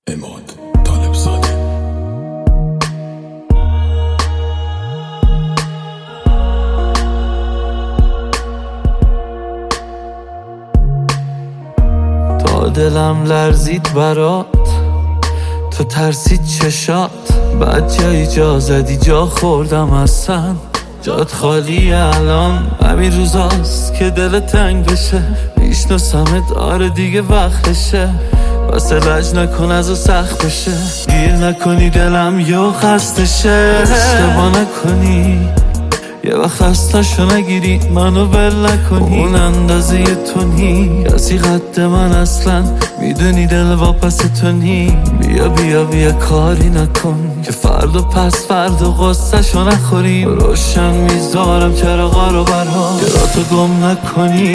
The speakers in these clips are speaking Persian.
اماد طالبزاده. تا دلم لرزید برات، تو ترسید چشات، بعد جایی جا زدی جا خوردم اصلا جات خالی. الان همین روزاست که دل تنگ بشه، میشناسمت آره دیگه وقتشه، واسه لج نکن از و سخت بشه، گیر نکنی دلم یو خستشه. اشتباه نکنی یه وقت خستشو نگیری، منو ول نکنی، اون اندازه تو نی کسی قد من اصلا، میدونی دل واپس تو نی. بیا بیا بیا کاری نکن که فردا پس فردا قصه‌شو نخوریم، روشن میذارم چراغا رو برها که را تو گم نکنی.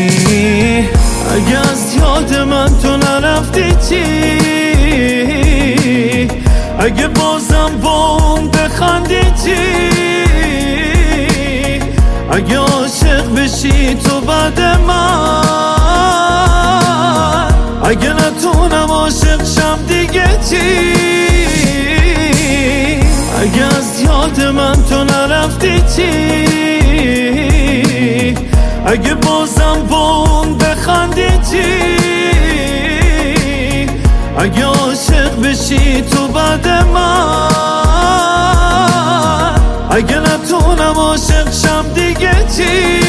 اگه از یاد من تو نرفتی چی، اگه بازم با اون بخندی چی، اگه عاشق بشی تو بعد من، اگه نتونم عاشق شم دیگه چی، اگه از یاد من تو نرفتی چی، اگه بازم با اون بخندی چی، اگه عاشق بشی تو بعد من، اگه نتونم عاشق شم دیگه چی.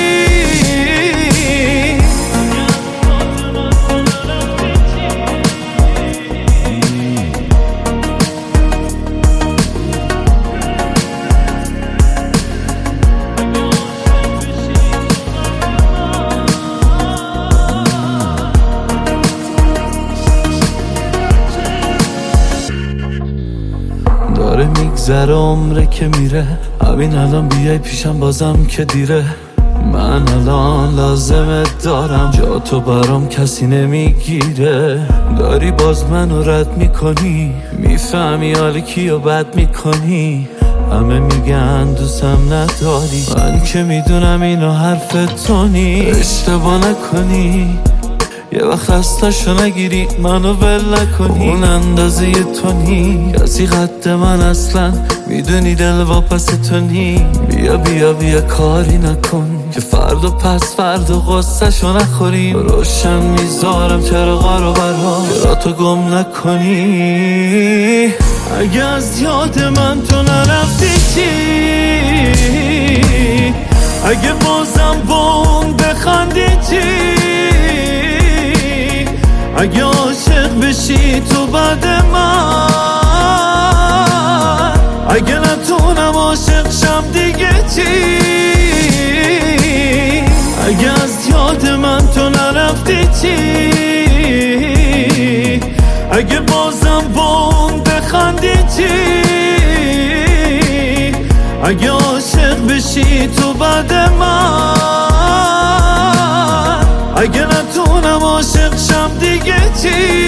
داره میگذره عمره که میره، همین الان بیای پیشم بازم که دیره. من الان لازمت دارم، جا تو برام کسی نمیگیره. داری باز منو رد میکنی، میفهمی حالی کیو بد میکنی. همه میگن دوستم نداری، من که میدونم اینو حرف تو نی. اشتباه نکنی یه وقت خستشو نگیری، منو ول نکنی، اون اندازه تو نی کسی قد من اصلا، میدونی دل واپس تو نی. بیا بیا بیا کاری نکن که فردا پس فردا قصه‌شو نخوریم، روشن میذارم چراغا رو برها که را تو گم نکنی. اگه از یاد من تو نرفتی چی، اگه بازم با اون بخندی چی، اگه عاشق بشی تو بعد من، اگه نتونم عاشق شم دیگه چی، اگه از یاد من تو نرفتی چی، اگه بازم با اون بخندی چی، اگه عاشق بشی تو بعد من، اگه نتونم عاشق شم دیگه چی.